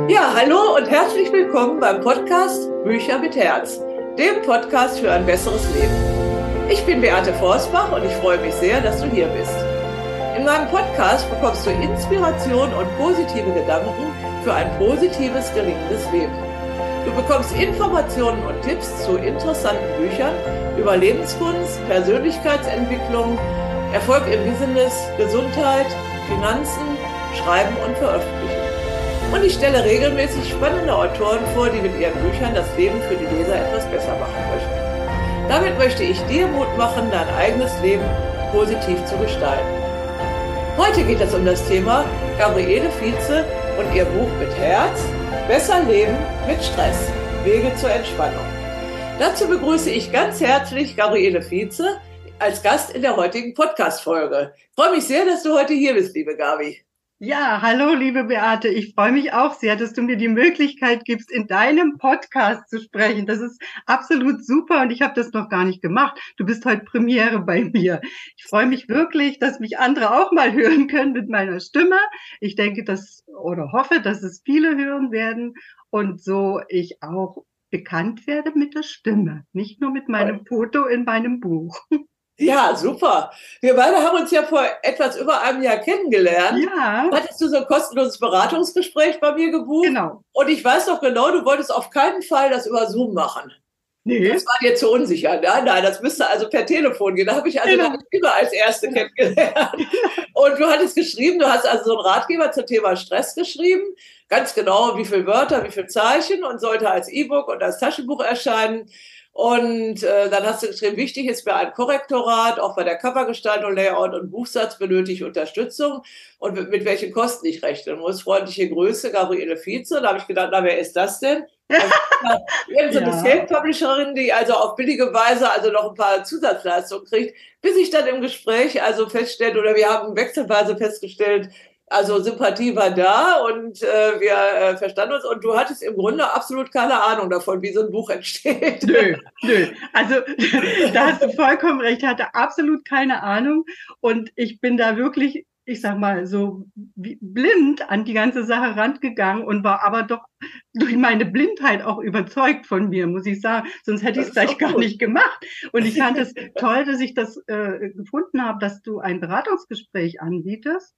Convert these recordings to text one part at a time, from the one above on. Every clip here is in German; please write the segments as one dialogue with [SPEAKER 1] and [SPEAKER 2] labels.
[SPEAKER 1] Ja, hallo und herzlich willkommen beim Podcast Bücher mit Herz, dem Podcast für ein besseres Leben. Ich bin Beate Forstbach und ich freue mich sehr, dass du hier bist. In meinem Podcast bekommst du Inspiration und positive Gedanken für ein positives, gelingendes Leben. Du bekommst Informationen und Tipps zu interessanten Büchern über Lebenskunst, Persönlichkeitsentwicklung, Erfolg im Business, Gesundheit, Finanzen, Schreiben und Veröffentlichen. Und ich stelle regelmäßig spannende Autoren vor, die mit ihren Büchern das Leben für die Leser etwas besser machen möchten. Damit möchte ich dir Mut machen, dein eigenes Leben positiv zu gestalten. Heute geht es um das Thema Gabriele Vize und ihr Buch mit Herz, Besser Leben mit Stress, Wege zur Entspannung. Dazu begrüße ich ganz herzlich Gabriele Vize als Gast in der heutigen Podcast-Folge. Ich freue mich sehr, dass du heute hier bist, liebe Gabi.
[SPEAKER 2] Ja, hallo, liebe Beate. Ich freue mich auch sehr, dass du mir die Möglichkeit gibst, in deinem Podcast zu sprechen. Das ist absolut super und ich habe das noch gar nicht gemacht. Du bist heute Premiere bei mir. Ich freue mich wirklich, dass mich andere auch mal hören können mit meiner Stimme. Ich denke, oder hoffe, dass es viele hören werden und so ich auch bekannt werde mit der Stimme, nicht nur mit meinem Foto in meinem Buch.
[SPEAKER 1] Ja, super. Wir beide haben uns ja vor etwas über einem Jahr kennengelernt.
[SPEAKER 2] Ja.
[SPEAKER 1] Hattest du so ein kostenloses Beratungsgespräch bei mir gebucht?
[SPEAKER 2] Genau.
[SPEAKER 1] Und ich weiß noch genau, du wolltest auf keinen Fall das über Zoom machen. Nee. Das war dir zu unsicher. Nein, das müsste also per Telefon gehen. Da habe ich also deine Stimme als Erste kennengelernt. Und du hattest geschrieben, du hast also so einen Ratgeber zum Thema Stress geschrieben. Ganz genau, wie viele Wörter, wie viele Zeichen und sollte als E-Book und als Taschenbuch erscheinen. Und dann hast du geschrieben, wichtig ist mir ein Korrektorat, auch bei der Covergestaltung, Layout und Buchsatz benötige ich Unterstützung und mit welchen Kosten ich rechnen muss. Freundliche Grüße, Gabriele Vize. Da habe ich gedacht, na, wer ist das denn? Also, irgendeine Self-Publisherin, die also auf billige Weise also noch ein paar Zusatzleistungen kriegt, bis ich dann im Gespräch also feststellte, oder wir haben wechselweise festgestellt, also Sympathie war da und wir verstanden uns und du hattest im Grunde absolut keine Ahnung davon, wie so ein Buch entsteht.
[SPEAKER 2] Nö. Also da hast du vollkommen recht, ich hatte absolut keine Ahnung und ich bin da wirklich, ich sag mal, so blind an die ganze Sache rangegangen und war aber doch durch meine Blindheit auch überzeugt von mir, muss ich sagen. Sonst hätte ich es gleich gar nicht gemacht. Und ich fand es toll, dass ich das gefunden habe, dass du ein Beratungsgespräch anbietest.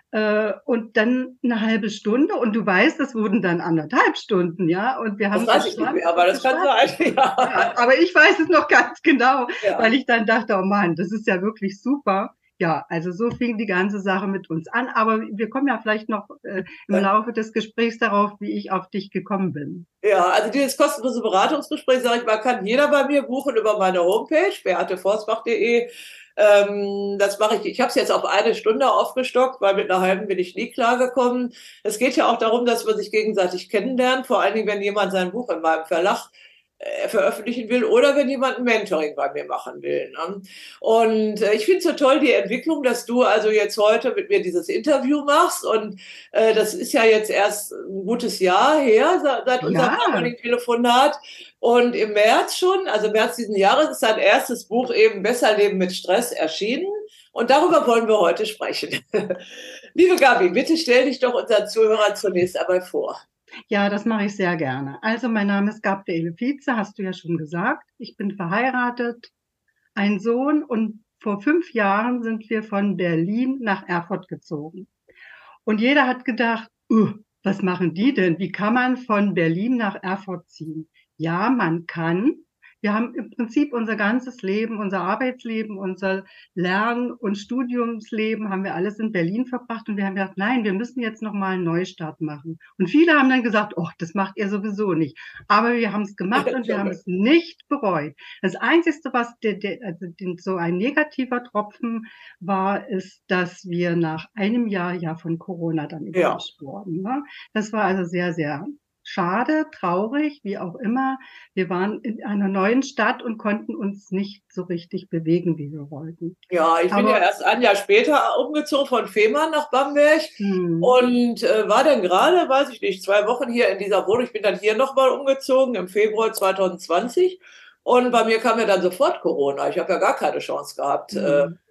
[SPEAKER 2] Und dann eine halbe Stunde und du weißt, das wurden dann 1,5 Stunden, ja. Und wir haben
[SPEAKER 1] das weiß ich nicht mehr, aber das kann sein.
[SPEAKER 2] Ja, aber ich weiß es noch ganz genau, weil ich dann dachte, oh Mann, das ist ja wirklich super. Ja, also so fing die ganze Sache mit uns an. Aber wir kommen ja vielleicht noch im Laufe des Gesprächs darauf, wie ich auf dich gekommen bin.
[SPEAKER 1] Ja, also dieses kostenlose Beratungsgespräch, sage ich mal, kann jeder bei mir buchen über meine Homepage, beateforstbach.de. Das mache ich. Ich habe es jetzt auf 1 Stunde aufgestockt, weil mit einer halben bin ich nie klargekommen. Es geht ja auch darum, dass man sich gegenseitig kennenlernt, vor allen Dingen, wenn jemand sein Buch in meinem Verlag veröffentlichen will oder wenn jemand ein Mentoring bei mir machen will. Ne? Und ich finde es so toll, die Entwicklung, dass du also jetzt heute mit mir dieses Interview machst und das ist ja jetzt erst ein gutes Jahr her, seit unserem damaligen Telefonat. Und im März schon, also März diesen Jahres, ist dein erstes Buch eben Besser Leben mit Stress erschienen. Und darüber wollen wir heute sprechen. Liebe Gabi, bitte stell dich doch unseren Zuhörern zunächst einmal vor.
[SPEAKER 2] Ja, das mache ich sehr gerne. Also mein Name ist Gabriele Vize, hast du ja schon gesagt. Ich bin verheiratet, ein Sohn und vor 5 Jahren sind wir von Berlin nach Erfurt gezogen. Und jeder hat gedacht, was machen die denn? Wie kann man von Berlin nach Erfurt ziehen? Ja, man kann. Wir haben im Prinzip unser ganzes Leben, unser Arbeitsleben, unser Lern- und Studiumsleben haben wir alles in Berlin verbracht und wir haben gedacht, nein, wir müssen jetzt nochmal einen Neustart machen. Und viele haben dann gesagt, oh, das macht ihr sowieso nicht. Aber wir haben es gemacht und wir haben es nicht bereut. Das Einzige, was so ein negativer Tropfen war, ist, dass wir nach einem Jahr ja von Corona dann überrascht wurden. Ne? Das war also sehr, sehr schade, traurig, wie auch immer. Wir waren in einer neuen Stadt und konnten uns nicht so richtig bewegen, wie wir wollten.
[SPEAKER 1] Ja, ich bin ja erst ein Jahr später umgezogen von Fehmarn nach Bamberg und war dann gerade, weiß ich nicht, 2 Wochen hier in dieser Wohnung. Ich bin dann hier nochmal umgezogen im Februar 2020 und bei mir kam ja dann sofort Corona. Ich habe ja gar keine Chance gehabt,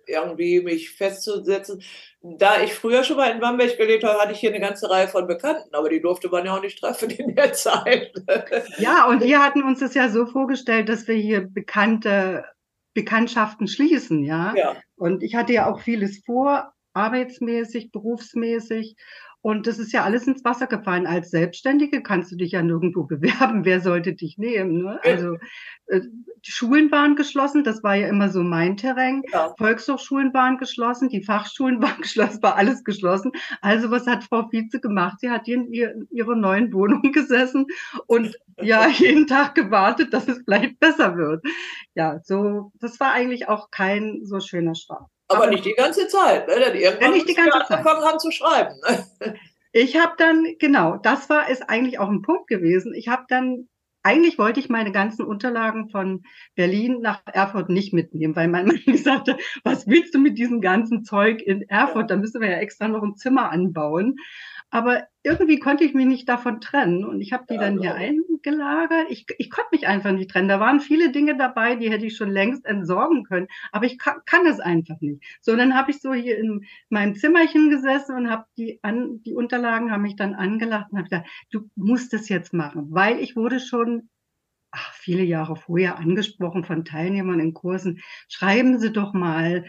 [SPEAKER 1] irgendwie mich festzusetzen. Da ich früher schon mal in Bamberg gelebt habe, hatte ich hier eine ganze Reihe von Bekannten, aber die durfte man ja auch nicht treffen in der Zeit.
[SPEAKER 2] Ja, und wir hatten uns das ja so vorgestellt, dass wir hier Bekanntschaften schließen, ja.
[SPEAKER 1] Ja,
[SPEAKER 2] Und ich hatte ja auch vieles vor, arbeitsmäßig, berufsmäßig. Und das ist ja alles ins Wasser gefallen. Als Selbstständige kannst du dich ja nirgendwo bewerben. Wer sollte dich nehmen? Ne? Also die Schulen waren geschlossen. Das war ja immer so mein Terrain.
[SPEAKER 1] ja.
[SPEAKER 2] Volkshochschulen waren geschlossen. Die Fachschulen waren geschlossen. War alles geschlossen. Also was hat Frau Vize gemacht? Sie hat in ihrer neuen Wohnung gesessen und ja, jeden Tag gewartet, dass es vielleicht besser wird. Ja, so, das war eigentlich auch kein so schöner Start.
[SPEAKER 1] Aber nicht die ganze Zeit, ne? Denn irgendwann
[SPEAKER 2] nicht die
[SPEAKER 1] mussten wir
[SPEAKER 2] ganze Zeit.
[SPEAKER 1] angefangen haben zu schreiben. Ne?
[SPEAKER 2] Ich habe dann, genau, ist eigentlich auch ein Punkt gewesen. Eigentlich wollte ich meine ganzen Unterlagen von Berlin nach Erfurt nicht mitnehmen, weil mein Mann gesagt hat, was willst du mit diesem ganzen Zeug in Erfurt? Da müssen wir ja extra noch ein Zimmer anbauen. Aber irgendwie konnte ich mich nicht davon trennen und ich habe die dann hier eingelagert. Ich konnte mich einfach nicht trennen. Da waren viele Dinge dabei, die hätte ich schon längst entsorgen können, aber ich kann es einfach nicht. So, dann habe ich so hier in meinem Zimmerchen gesessen und habe die Unterlagen haben mich dann angelacht und habe gesagt, du musst es jetzt machen, weil ich wurde schon viele Jahre vorher angesprochen von Teilnehmern in Kursen. Schreiben Sie doch mal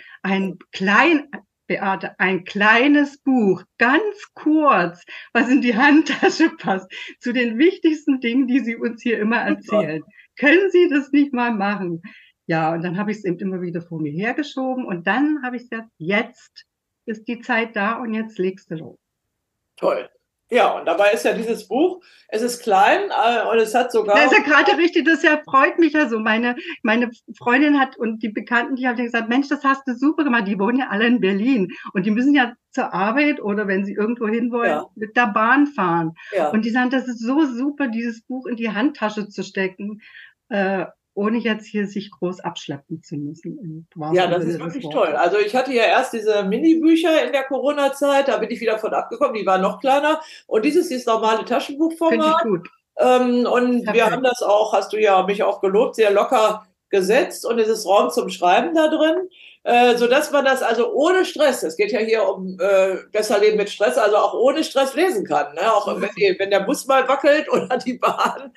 [SPEAKER 2] Beate, ein kleines Buch, ganz kurz, was in die Handtasche passt, zu den wichtigsten Dingen, die Sie uns hier immer erzählen. Können Sie das nicht mal machen? Ja, und dann habe ich es eben immer wieder vor mir hergeschoben und dann habe ich gesagt, jetzt ist die Zeit da und jetzt legst du los.
[SPEAKER 1] Toll. Ja, und dabei ist ja dieses Buch, es ist klein und es hat sogar...
[SPEAKER 2] Das ist ja gerade richtig, das ja freut mich ja so. Meine Freundin hat und die Bekannten, die haben gesagt, Mensch, das hast du super gemacht. Die wohnen ja alle in Berlin und die müssen ja zur Arbeit oder wenn sie irgendwo hin wollen, mit der Bahn fahren.
[SPEAKER 1] Ja.
[SPEAKER 2] Und die sagen, das ist so super, dieses Buch in die Handtasche zu stecken, ohne jetzt hier sich groß abschleppen zu müssen.
[SPEAKER 1] Ja, das ist wirklich toll. Also ich hatte ja erst diese Mini-Bücher in der Corona-Zeit, da bin ich wieder von abgekommen, die waren noch kleiner. Und dieses normale Taschenbuchformat.
[SPEAKER 2] Finde ich gut.
[SPEAKER 1] Und wir haben das auch, hast du ja mich auch gelobt, sehr locker gesetzt und es ist Raum zum Schreiben da drin, sodass man das also ohne Stress, es geht ja hier um besser leben mit Stress, also auch ohne Stress lesen kann, ne? Auch wenn der Bus mal wackelt oder die Bahn.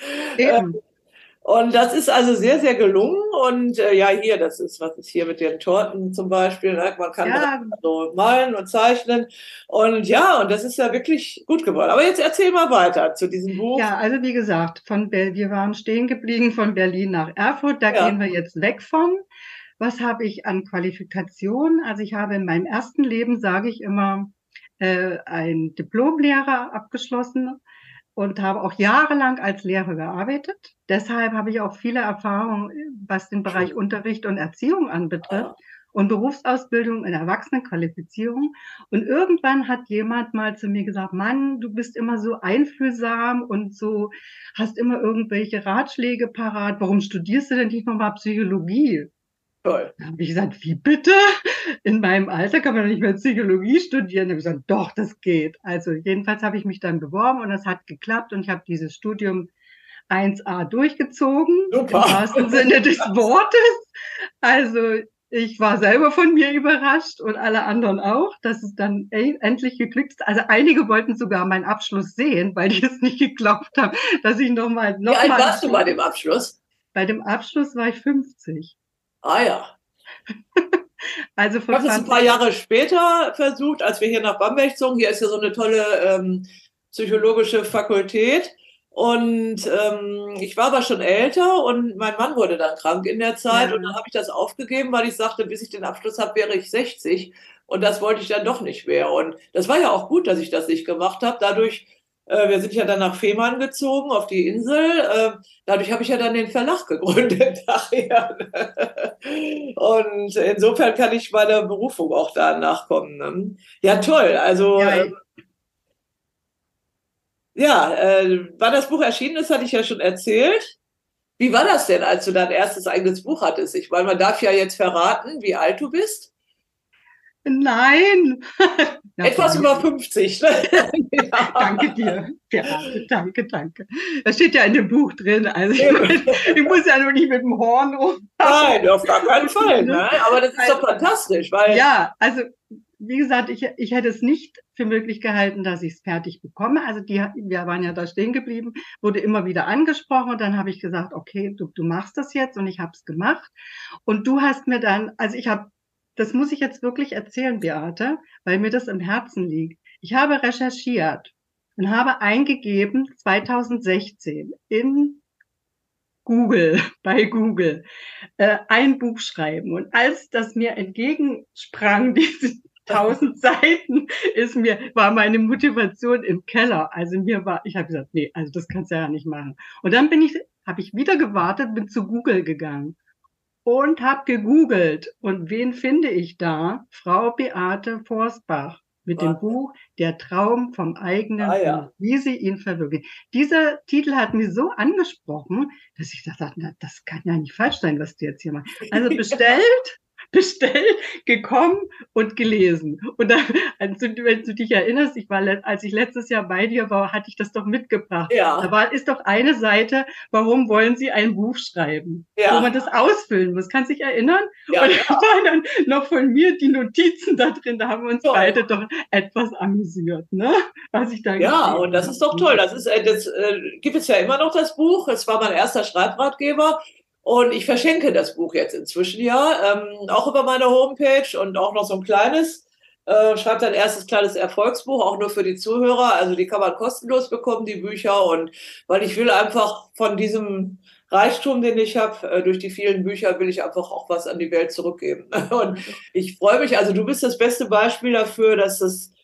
[SPEAKER 1] Und das ist also sehr, sehr gelungen. Und ja, hier, das ist, was ist hier mit den Torten zum Beispiel. Ne? Man kann so malen und zeichnen. Und ja, und das ist ja wirklich gut geworden. Aber jetzt erzähl mal weiter zu diesem Buch.
[SPEAKER 2] Ja, also wie gesagt, wir waren stehen geblieben von Berlin nach Erfurt. Da gehen wir jetzt weg von. Was habe ich an Qualifikation? Also ich habe in meinem ersten Leben, sage ich immer, ein Diplomlehrer abgeschlossen und habe auch jahrelang als Lehrer gearbeitet. Deshalb habe ich auch viele Erfahrungen, was den Bereich Unterricht und Erziehung anbetrifft und Berufsausbildung in Erwachsenenqualifizierung. Und irgendwann hat jemand mal zu mir gesagt, Mann, du bist immer so einfühlsam und so, hast immer irgendwelche Ratschläge parat. Warum studierst du denn nicht nochmal Psychologie?
[SPEAKER 1] Toll.
[SPEAKER 2] Da habe ich gesagt, wie bitte? In meinem Alter kann man doch nicht mehr Psychologie studieren. Da habe ich gesagt, doch, das geht. Also jedenfalls habe ich mich dann beworben und das hat geklappt und ich habe dieses Studium 1a durchgezogen, im wahrsten Sinne des Wortes. Also ich war selber von mir überrascht und alle anderen auch, dass es dann endlich geglückt ist. Also einige wollten sogar meinen Abschluss sehen, weil die es nicht geglaubt haben, dass ich nochmal...
[SPEAKER 1] Wie alt warst du bei dem Abschluss?
[SPEAKER 2] Bei dem Abschluss war ich 50.
[SPEAKER 1] Ah ja.
[SPEAKER 2] Also
[SPEAKER 1] ich habe es ein paar Jahre später versucht, als wir hier nach Bamberg zogen. Hier ist ja so eine tolle psychologische Fakultät. Und ich war aber schon älter und mein Mann wurde dann krank in der Zeit. Und dann habe ich das aufgegeben, weil ich sagte, bis ich den Abschluss habe, wäre ich 60. Und das wollte ich dann doch nicht mehr. Und das war ja auch gut, dass ich das nicht gemacht habe. Dadurch, wir sind ja dann nach Fehmarn gezogen, auf die Insel. Dadurch habe ich ja dann den Verlag gegründet nachher. Und insofern kann ich meiner Berufung auch da nachkommen. Ne? Ja, toll. Also... wann das Buch erschienen ist, hatte ich ja schon erzählt. Wie war das denn, als du dein erstes eigenes Buch hattest? Ich meine, man darf ja jetzt verraten, wie alt du bist.
[SPEAKER 2] Nein. Ja,
[SPEAKER 1] Etwas über 50. Ne? Ja.
[SPEAKER 2] Danke dir. Ja, danke. Das steht ja in dem Buch drin. Also ich muss ja nur nicht mit dem Horn rum.
[SPEAKER 1] Nein, auf gar keinen Fall. Ne? Aber das ist doch fantastisch, weil
[SPEAKER 2] ja, also wie gesagt, ich hätte es nicht für möglich gehalten, dass ich es fertig bekomme. Also wir waren ja da stehen geblieben, wurde immer wieder angesprochen und dann habe ich gesagt, okay, du machst das jetzt und ich habe es gemacht. Und du hast mir dann, das muss ich jetzt wirklich erzählen, Beate, weil mir das im Herzen liegt. Ich habe recherchiert und habe eingegeben 2016 in Google, bei Google, ein Buch schreiben. Und als das mir entgegensprang, diese 1000 Seiten, war meine Motivation im Keller. Also ich habe gesagt, nee, also das kannst du ja nicht machen. Und dann habe ich wieder gewartet, bin zu Google gegangen und habe gegoogelt. Und wen finde ich da? Frau Beate Forstbach mit dem Buch Der Traum vom eigenen Buch, wie sie ihn verwirklicht. Dieser Titel hat mich so angesprochen, dass ich dachte, na, das kann ja nicht falsch sein, was du jetzt hier machst. Also bestellt, gekommen und gelesen. Und dann, wenn du dich erinnerst, als ich letztes Jahr bei dir war, hatte ich das doch mitgebracht.
[SPEAKER 1] Ja.
[SPEAKER 2] Da ist doch eine Seite, warum wollen Sie ein Buch schreiben? Ja. Wo man das ausfüllen muss. Kannst du dich erinnern?
[SPEAKER 1] Ja,
[SPEAKER 2] und da waren dann noch von mir die Notizen da drin. Da haben wir uns beide doch etwas amüsiert, ne? Was ich da
[SPEAKER 1] ja, und das ist doch toll. Das gibt es ja immer noch, das Buch. Es war mein erster Schreibratgeber. Und ich verschenke das Buch jetzt inzwischen ja, auch über meine Homepage und auch noch so ein kleines. Schreibt ein erstes kleines Erfolgsbuch, auch nur für die Zuhörer. Also die kann man kostenlos bekommen, die Bücher. Und weil ich will einfach von diesem Reichtum, den ich habe, durch die vielen Bücher, will ich einfach auch was an die Welt zurückgeben. Und ich freue mich, also du bist das beste Beispiel dafür, dass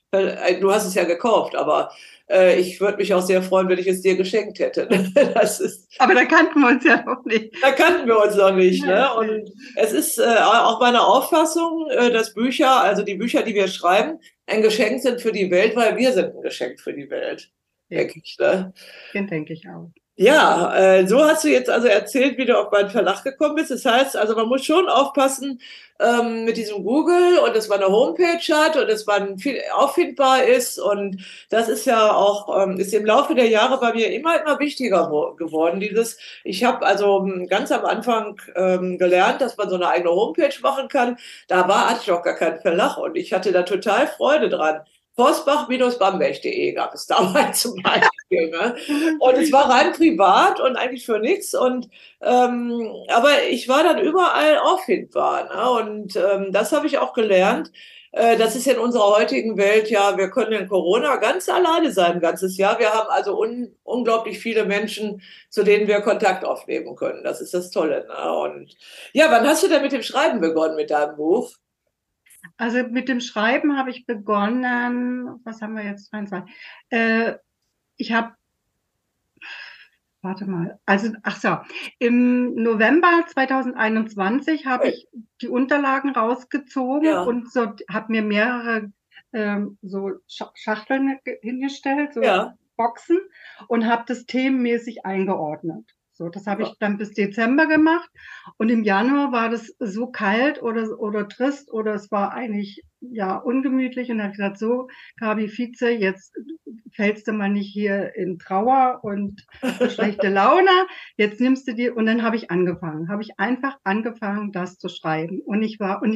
[SPEAKER 1] du hast es ja gekauft, aber ich würde mich auch sehr freuen, wenn ich es dir geschenkt hätte.
[SPEAKER 2] Aber da kannten wir uns ja noch nicht.
[SPEAKER 1] Da kannten wir uns noch nicht. Ne? Und es ist auch meine Auffassung, dass Bücher, also die Bücher, die wir schreiben, ein Geschenk sind für die Welt, weil wir sind ein Geschenk für die Welt. Ja. Denke ich. Ne?
[SPEAKER 2] Denke ich auch.
[SPEAKER 1] Ja, so hast du jetzt also erzählt, wie du auf meinen Verlag gekommen bist. Das heißt, also man muss schon aufpassen mit diesem Google und dass man eine Homepage hat und dass man viel auffindbar ist. Und das ist ja auch, ist im Laufe der Jahre bei mir immer wichtiger geworden. Ich habe also ganz am Anfang gelernt, dass man so eine eigene Homepage machen kann. Hatte ich noch gar keinen Verlag und ich hatte da total Freude dran. Forstbach-bamberg.de gab es damals zum Beispiel. Ne? Und es war rein privat und eigentlich für nichts. Aber ich war dann überall auffindbar. Ne? Und das habe ich auch gelernt. Das ist in unserer heutigen Welt ja, wir können in Corona ganz alleine sein, ein ganzes Jahr. Wir haben also unglaublich viele Menschen, zu denen wir Kontakt aufnehmen können. Das ist das Tolle. Ne? Und ja, wann hast du denn mit dem Schreiben begonnen mit deinem Buch?
[SPEAKER 2] Also mit dem Schreiben habe ich begonnen, was haben wir jetzt? Im November 2021 habe ich die Unterlagen rausgezogen und habe mir mehrere so Schachteln hingestellt, so Boxen und habe das themenmäßig eingeordnet. So, das habe ich dann bis Dezember gemacht und im Januar war das so kalt oder trist oder es war eigentlich ja ungemütlich und dann habe ich gesagt, so Gabi Vize, jetzt fällst du mal nicht hier in Trauer und schlechte Laune, jetzt nimmst du dir und dann habe ich einfach angefangen, das zu schreiben und ich war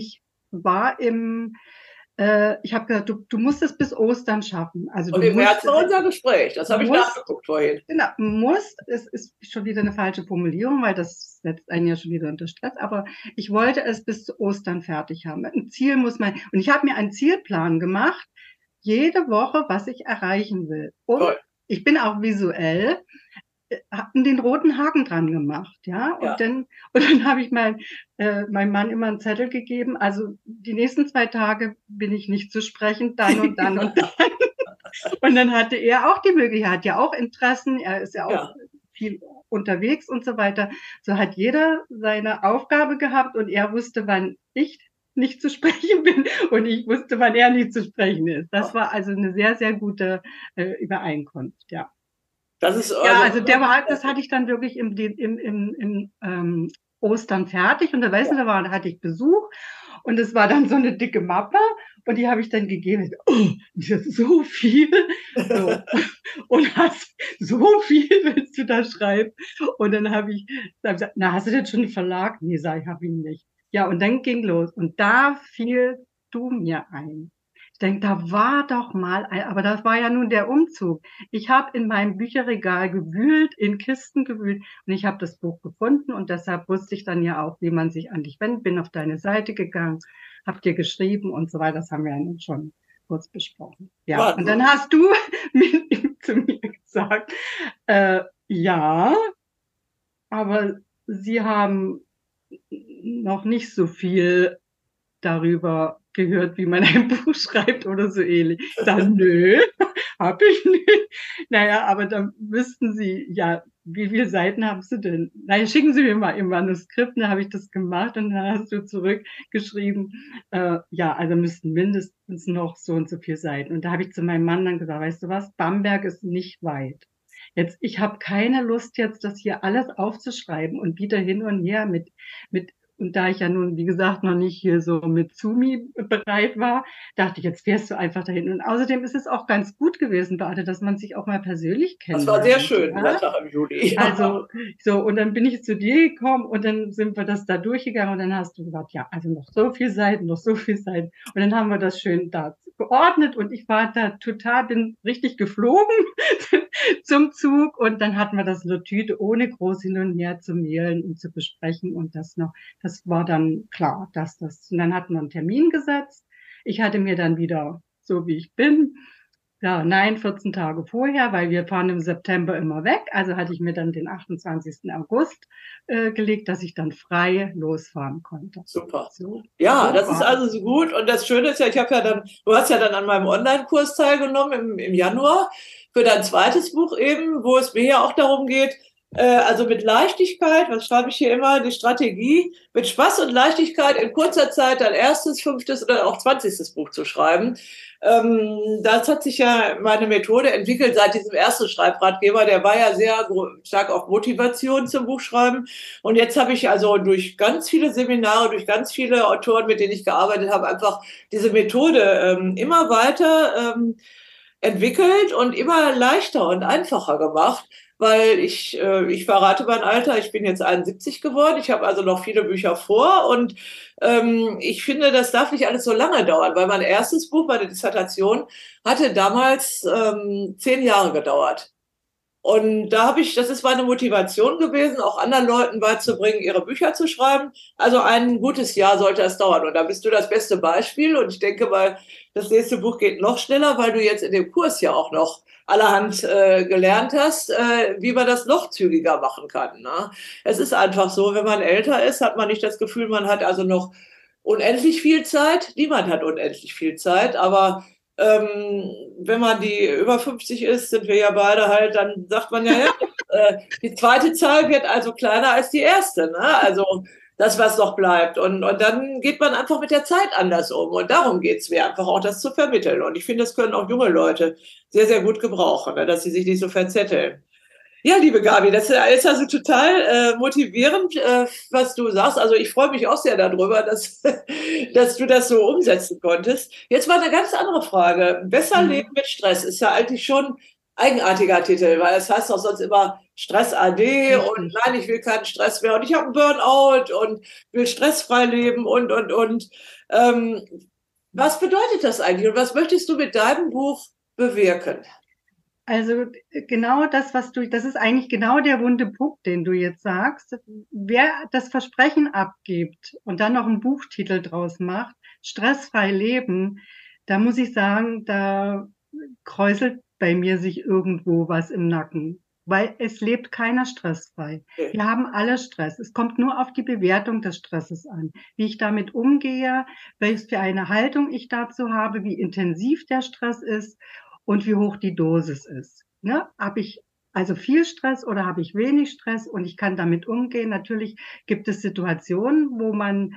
[SPEAKER 2] ich habe gesagt, du musst es bis Ostern schaffen. Also
[SPEAKER 1] und im März war unser Gespräch, das habe ich nachgeguckt vorhin.
[SPEAKER 2] Genau, es ist schon wieder eine falsche Formulierung, weil das setzt einen ja schon wieder unter Stress, aber ich wollte es bis zu Ostern fertig haben. Ein Ziel und ich habe mir einen Zielplan gemacht, jede Woche, was ich erreichen will. Und ich bin auch visuell, hatten den roten Haken dran gemacht, ja. Und dann habe ich meinem Mann immer einen Zettel gegeben. Also die nächsten 2 Tage bin ich nicht zu sprechen, dann und dann und dann. Und dann hatte er auch die Möglichkeit, er hat ja auch Interessen, er ist ja auch viel unterwegs und so weiter. So hat jeder seine Aufgabe gehabt und er wusste, wann ich nicht zu sprechen bin und ich wusste, wann er nicht zu sprechen ist. Das war also eine sehr, sehr gute Übereinkunft, ja.
[SPEAKER 1] Das
[SPEAKER 2] hatte ich dann wirklich im Ostern fertig und da hatte ich Besuch Und es war dann so eine dicke Mappe und die habe ich dann gegeben. Oh, das ist so viel. So. Und so viel willst du da schreiben? Und dann habe ich gesagt, na, hast du denn schon einen Verlag? Nee, sag ich, habe ihn nicht. Ja, und dann ging los. Und da fiel du mir ein. Ich denke, da war doch mal ein, aber das war ja nun der Umzug. Ich habe in meinem Bücherregal gewühlt, in Kisten gewühlt und ich habe das Buch gefunden und deshalb wusste ich dann ja auch, wie man sich an dich wendet, bin auf deine Seite gegangen, hab dir geschrieben und so weiter. Das haben wir ja nun schon kurz besprochen. Ja, und dann hast du zu mir gesagt, ja, aber Sie haben noch nicht so viel darüber gehört, wie man ein Buch schreibt oder so ähnlich. Ich sage, nö, hab ich nicht. Naja, aber dann müssten Sie, ja, wie viele Seiten haben Sie denn? Naja, schicken Sie mir mal Ihr Manuskript, dann habe ich das gemacht und dann hast du zurückgeschrieben, ja, also müssten mindestens noch so und so viele Seiten. Und da habe ich zu meinem Mann dann gesagt, weißt du was, Bamberg ist nicht weit. Jetzt, ich habe keine Lust jetzt, das hier alles aufzuschreiben und wieder hin und her mit und da ich ja nun, wie gesagt, noch nicht hier so mit Zumi bereit war, dachte ich, jetzt fährst du einfach dahin. Und außerdem ist es auch ganz gut gewesen, Beate, dass man sich auch mal persönlich
[SPEAKER 1] Das war sehr
[SPEAKER 2] kennenlernt.
[SPEAKER 1] schön, der
[SPEAKER 2] Ja?
[SPEAKER 1] Tag im Juli.
[SPEAKER 2] Also, so, und dann bin ich zu dir gekommen und dann sind wir das da durchgegangen und dann hast du gesagt, ja, also noch so viel Seiten, noch so viel Seiten. Und dann haben wir das schön da geordnet und ich war da total, bin richtig geflogen zum Zug und dann hatten wir das in der Tüte, ohne groß hin und her zu mailen und zu besprechen und das war dann klar, dass das, und dann hatten wir einen Termin gesetzt. Ich hatte mir dann wieder, so wie ich bin, ja, nein, 14 Tage vorher, weil wir fahren im September immer weg. Also hatte ich mir dann den 28. August gelegt, dass ich dann frei losfahren konnte.
[SPEAKER 1] Super.
[SPEAKER 2] So,
[SPEAKER 1] Ja,
[SPEAKER 2] so
[SPEAKER 1] das ist
[SPEAKER 2] war
[SPEAKER 1] also
[SPEAKER 2] es.
[SPEAKER 1] so gut. Und das Schöne ist ja, du hast ja dann an meinem Online-Kurs teilgenommen im Januar für dein zweites Buch eben, wo es mir ja auch darum geht, also mit Leichtigkeit, was schreibe ich hier immer, die Strategie, mit Spaß und Leichtigkeit in kurzer Zeit dein erstes, fünftes oder auch 20. Buch zu schreiben. Das hat sich ja meine Methode entwickelt seit diesem ersten Schreibratgeber. Der war ja sehr stark auf Motivation zum Buchschreiben. Und jetzt habe ich also durch ganz viele Seminare, durch ganz viele Autoren, mit denen ich gearbeitet habe, einfach diese Methode immer weiter entwickelt und immer leichter und einfacher gemacht, weil ich verrate mein Alter, ich bin jetzt 71 geworden, ich habe also noch viele Bücher vor und ich finde, das darf nicht alles so lange dauern, weil mein erstes Buch, meine Dissertation, hatte damals 10 Jahre gedauert. Und das ist meine Motivation gewesen, auch anderen Leuten beizubringen, ihre Bücher zu schreiben. Also ein gutes Jahr sollte es dauern. Und da bist du das beste Beispiel. Und ich denke mal, das nächste Buch geht noch schneller, weil du jetzt in dem Kurs ja auch noch allerhand gelernt hast, wie man das noch zügiger machen kann. Ne? Es ist einfach so, wenn man älter ist, hat man nicht das Gefühl, man hat also noch unendlich viel Zeit. Niemand hat unendlich viel Zeit, aber wenn man die über 50 ist, sind wir ja beide halt, dann sagt man ja, die zweite Zahl wird also kleiner als die erste, ne? Also das, was noch bleibt. Und dann geht man einfach mit der Zeit anders um. Und darum geht's mir einfach auch, das zu vermitteln. Und ich finde, das können auch junge Leute sehr, sehr gut gebrauchen, ne? Dass sie sich nicht so verzetteln. Ja, liebe Gabi, das ist also total motivierend, was du sagst. Also ich freue mich auch sehr darüber, dass du das so umsetzen konntest. Jetzt mal eine ganz andere Frage. Besser leben mit Stress ist ja eigentlich schon eigenartiger Titel, weil es heißt doch sonst immer Stress AD und
[SPEAKER 2] Richtig.
[SPEAKER 1] nein, ich will keinen Stress mehr und ich habe einen Burnout und will stressfrei leben und. Ähm, Was bedeutet das eigentlich und was möchtest du mit deinem Buch bewirken?
[SPEAKER 2] Also genau das, das ist eigentlich genau der wunde Punkt, den du jetzt sagst. Wer das Versprechen abgibt und dann noch einen Buchtitel draus macht, stressfrei leben, da muss ich sagen, da kräuselt bei mir sich irgendwo was im Nacken, weil es lebt keiner stressfrei. Wir haben alle Stress. Es kommt nur auf die Bewertung des Stresses an, wie ich damit umgehe, welche für eine Haltung ich dazu habe, wie intensiv der Stress ist und wie hoch die Dosis ist. Ne? Habe ich also viel Stress oder habe ich wenig Stress und ich kann damit umgehen. Natürlich gibt es Situationen, wo man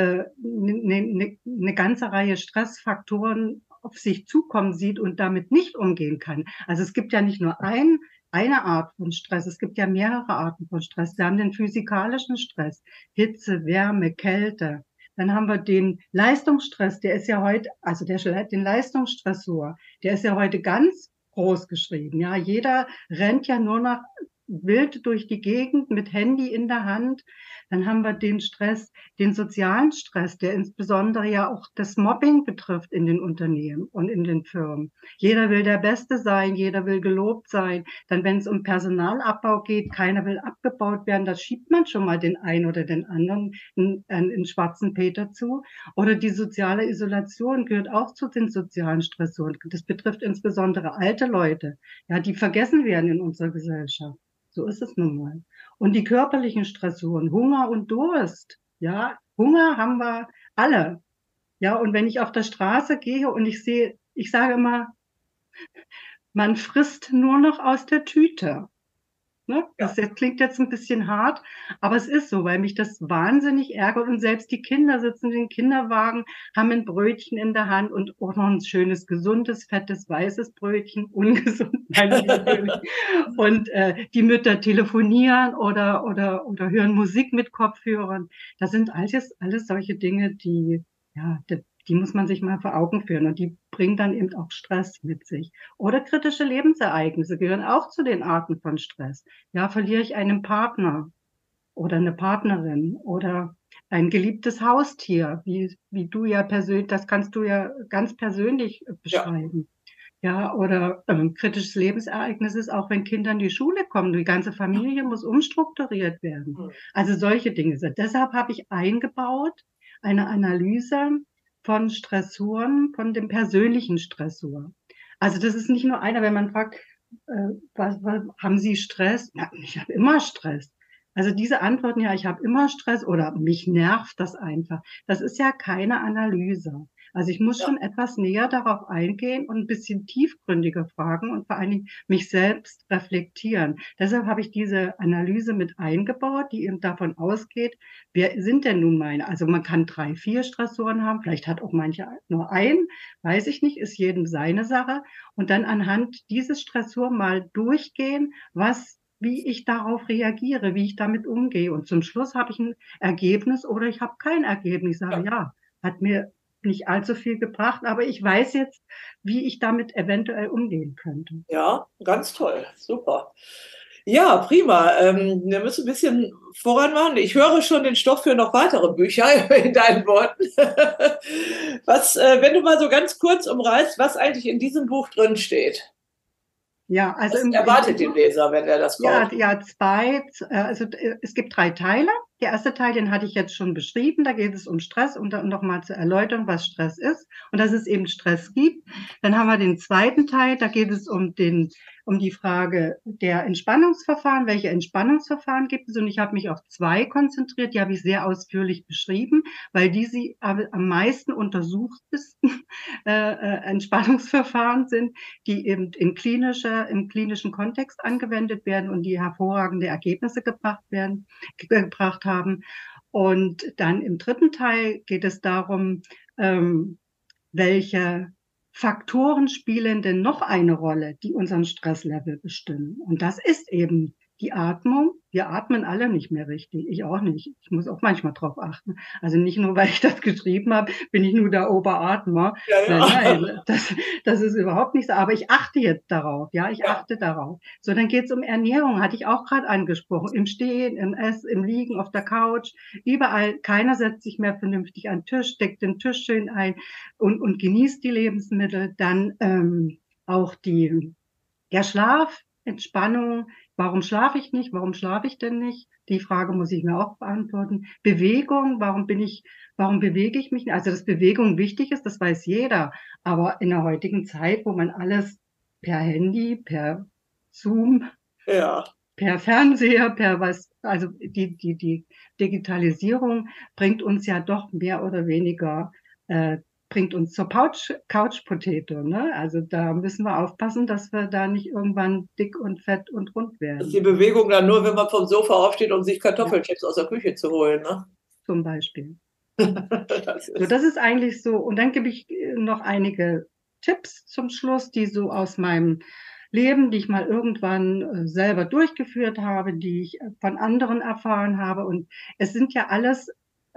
[SPEAKER 2] eine ganze Reihe Stressfaktoren auf sich zukommen sieht und damit nicht umgehen kann. Also es gibt ja nicht nur eine Art von Stress, es gibt ja mehrere Arten von Stress. Wir haben den physikalischen Stress, Hitze, Wärme, Kälte. Dann haben wir den Leistungsstress, der ist ja heute, also den Leistungsstressor, der ist ja heute ganz groß geschrieben. Ja, jeder rennt ja nur noch wild durch die Gegend mit Handy in der Hand. Dann haben wir den Stress, den sozialen Stress, der insbesondere ja auch das Mobbing betrifft in den Unternehmen und in den Firmen. Jeder will der Beste sein, jeder will gelobt sein. Dann, wenn es um Personalabbau geht, keiner will abgebaut werden, da schiebt man schon mal den einen oder den anderen in schwarzen Peter zu. Oder die soziale Isolation gehört auch zu den sozialen Stressoren. Das betrifft insbesondere alte Leute, ja, die vergessen werden in unserer Gesellschaft. So ist es nun mal. Und die körperlichen Stressoren, Hunger und Durst. Ja, Hunger haben wir alle. Ja, und wenn ich auf der Straße gehe und ich sage immer, man frisst nur noch aus der Tüte. Ne? Das klingt jetzt ein bisschen hart, aber es ist so, weil mich das wahnsinnig ärgert und selbst die Kinder sitzen in den Kinderwagen, haben ein Brötchen in der Hand und auch noch ein schönes, gesundes, fettes, weißes Brötchen, ungesund, meine ich natürlich. Und die Mütter telefonieren oder hören Musik mit Kopfhörern. Das sind alles solche Dinge, die muss man sich mal vor Augen führen und die bringen dann eben auch Stress mit sich. Oder kritische Lebensereignisse gehören auch zu den Arten von Stress. Ja, verliere ich einen Partner oder eine Partnerin oder ein geliebtes Haustier, wie du ja persönlich, das kannst du ja ganz persönlich beschreiben. Ja, oder kritisches Lebensereignis ist auch, wenn Kinder in die Schule kommen, die ganze Familie muss umstrukturiert werden. Also solche Dinge. Deshalb habe ich eingebaut eine Analyse von Stressoren, von dem persönlichen Stressor. Also das ist nicht nur einer, wenn man fragt, was haben Sie Stress? Ja, ich habe immer Stress. Also diese Antworten, ja, ich habe immer Stress oder mich nervt das einfach. Das ist ja keine Analyse. Also ich muss schon etwas näher darauf eingehen und ein bisschen tiefgründiger fragen und vor allen Dingen mich selbst reflektieren. Deshalb habe ich diese Analyse mit eingebaut, die eben davon ausgeht, wer sind denn nun meine? Also man kann 3, 4 Stressoren haben, vielleicht hat auch manche nur einen, weiß ich nicht, ist jedem seine Sache. Und dann anhand dieses Stressor mal durchgehen, wie ich darauf reagiere, wie ich damit umgehe. Und zum Schluss habe ich ein Ergebnis oder ich habe kein Ergebnis. Ich sage, ja, hat mir nicht allzu viel gebracht, aber ich weiß jetzt, wie ich damit eventuell umgehen könnte.
[SPEAKER 1] Ja, ganz toll, super. Ja, prima. Wir müssen ein bisschen voran machen. Ich höre schon den Stoff für noch weitere Bücher in deinen Worten. Wenn du mal so ganz kurz umreißt, was eigentlich in diesem Buch drin steht.
[SPEAKER 2] Ja, also
[SPEAKER 1] was erwartet den Leser, wenn er das kauft?
[SPEAKER 2] Ja, es gibt 3 Teile. Der erste Teil, den hatte ich jetzt schon beschrieben. Da geht es um Stress und nochmal zur Erläuterung, was Stress ist und dass es eben Stress gibt. Dann haben wir den zweiten Teil, da geht es um die Frage der Entspannungsverfahren. Welche Entspannungsverfahren gibt es? Und ich habe mich auf 2 konzentriert. Die habe ich sehr ausführlich beschrieben, weil die am meisten untersuchtesten Entspannungsverfahren sind, die eben im klinischen Kontext angewendet werden und die hervorragende Ergebnisse gebracht haben. Und dann im dritten Teil geht es darum, welche Faktoren spielen denn noch eine Rolle, die unseren Stresslevel bestimmen. Und das ist eben die Atmung. Wir atmen alle nicht mehr richtig. Ich auch nicht. Ich muss auch manchmal drauf achten. Also nicht nur, weil ich das geschrieben habe, bin ich nur der Oberatmer. Ja. Nein, das ist überhaupt nicht so. Aber ich achte jetzt darauf. Ja, ich achte darauf. So, dann geht es um Ernährung, hatte ich auch gerade angesprochen. Im Stehen, im Essen, im Liegen, auf der Couch, überall. Keiner setzt sich mehr vernünftig an den Tisch, deckt den Tisch schön ein und genießt die Lebensmittel. Dann auch der Schlaf, Entspannung. Warum schlafe ich nicht? Warum schlafe ich denn nicht? Die Frage muss ich mir auch beantworten. Bewegung, warum bewege ich mich nicht? Also, dass Bewegung wichtig ist, das weiß jeder. Aber in der heutigen Zeit, wo man alles per Handy, per Zoom, per Fernseher, also die Digitalisierung bringt uns ja doch mehr oder weniger bringt uns zur Couch Potato, ne? Also da müssen wir aufpassen, dass wir da nicht irgendwann dick und fett und rund werden.
[SPEAKER 1] Das ist die Bewegung dann nur, wenn man vom Sofa aufsteht, um sich Kartoffelchips aus der Küche zu holen, ne?
[SPEAKER 2] Zum Beispiel. Das ist eigentlich so. Und dann gebe ich noch einige Tipps zum Schluss, die so aus meinem Leben, die ich mal irgendwann selber durchgeführt habe, die ich von anderen erfahren habe. Und es sind ja alles